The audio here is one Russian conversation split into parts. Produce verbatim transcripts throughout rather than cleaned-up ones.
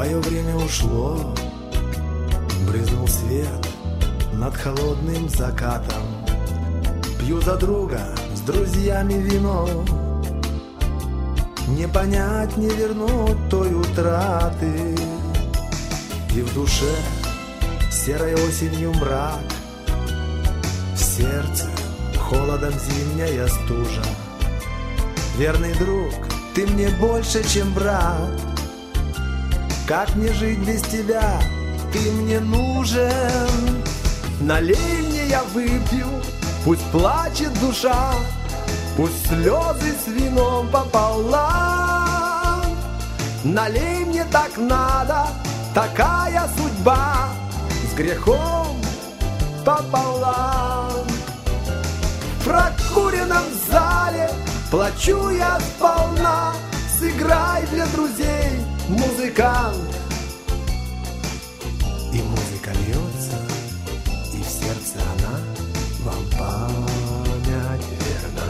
Твое время ушло, брызнул свет над холодным закатом. Пью за друга с друзьями вино, не понять, не вернуть той утраты. И в душе серой осенью мрак, в сердце холодом зимняя стужа. Верный друг, ты мне больше, чем брат. Как мне жить без тебя? Ты мне нужен. Налей мне, я выпью, пусть плачет душа, пусть слезы с вином пополам. Налей мне, так надо, такая судьба, с грехом пополам. В прокуренном зале плачу я сполна. Сыграй для друзей, музыкант. И музыка льется, и в сердце она вам память верна.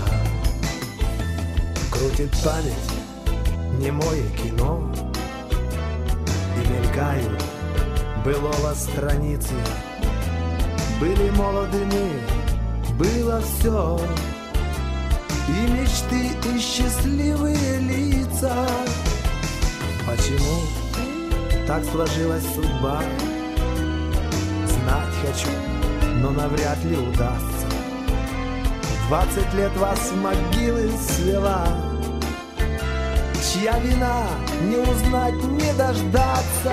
Крутит память немое кино, и мелькают былого страницы. Были молоды мы, было все, и мечты, и счастливые лица. Почему так сложилась судьба? Знать хочу, но навряд ли удастся. Двадцать лет вас в могилы свела. Чья вина, не узнать, не дождаться.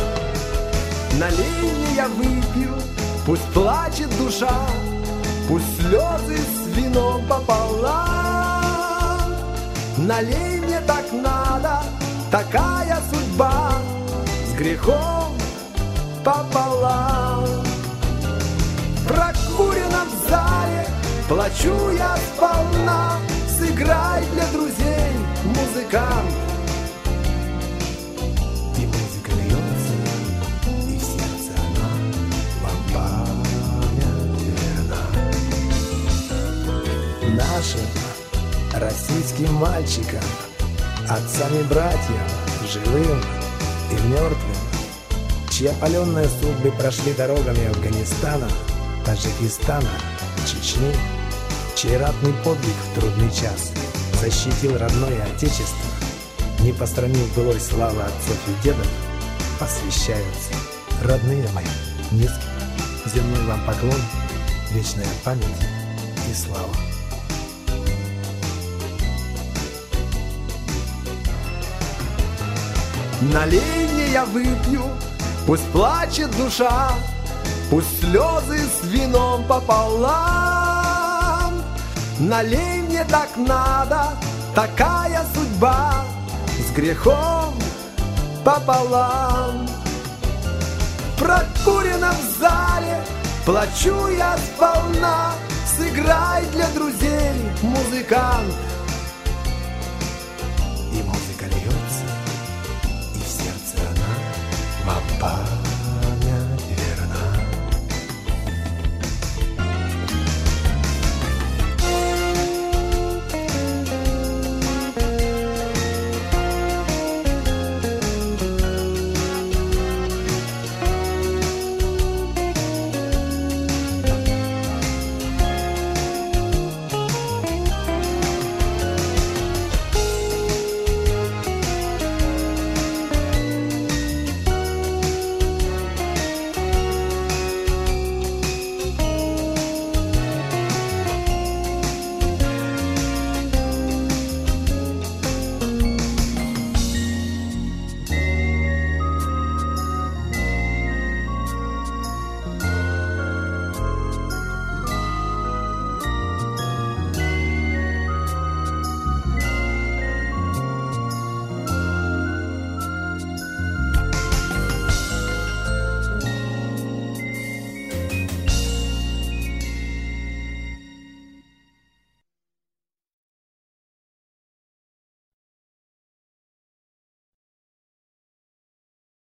Налей мне, я выпью, пусть плачет душа, пусть слезы с вином пополам. Налей мне, так надо, такая судьба, с грехом пополам. В прокуренном зале плачу я сполна. Сыграй для друзей, музыкант. И музыка льется, и в сердце она вам память верна. Нашим российским мальчикам, отцам и братьям, живым и мертвым, чьи опаленные судьбы прошли дорогами Афганистана, Таджикистана, Чечни, чей ратный подвиг в трудный час защитил родное отечество, не постранив былой славы отцов и дедов, посвящаются. Родные мои, низкий земной вам поклон, вечная память и слава. Налей мне, я выпью, пусть плачет душа, пусть слезы с вином пополам. Налей мне, так надо, такая судьба, с грехом пополам. В прокуренном зале плачу я сполна. Сыграй для друзей, музыкант. И музыка льется, и в сердце она вам память.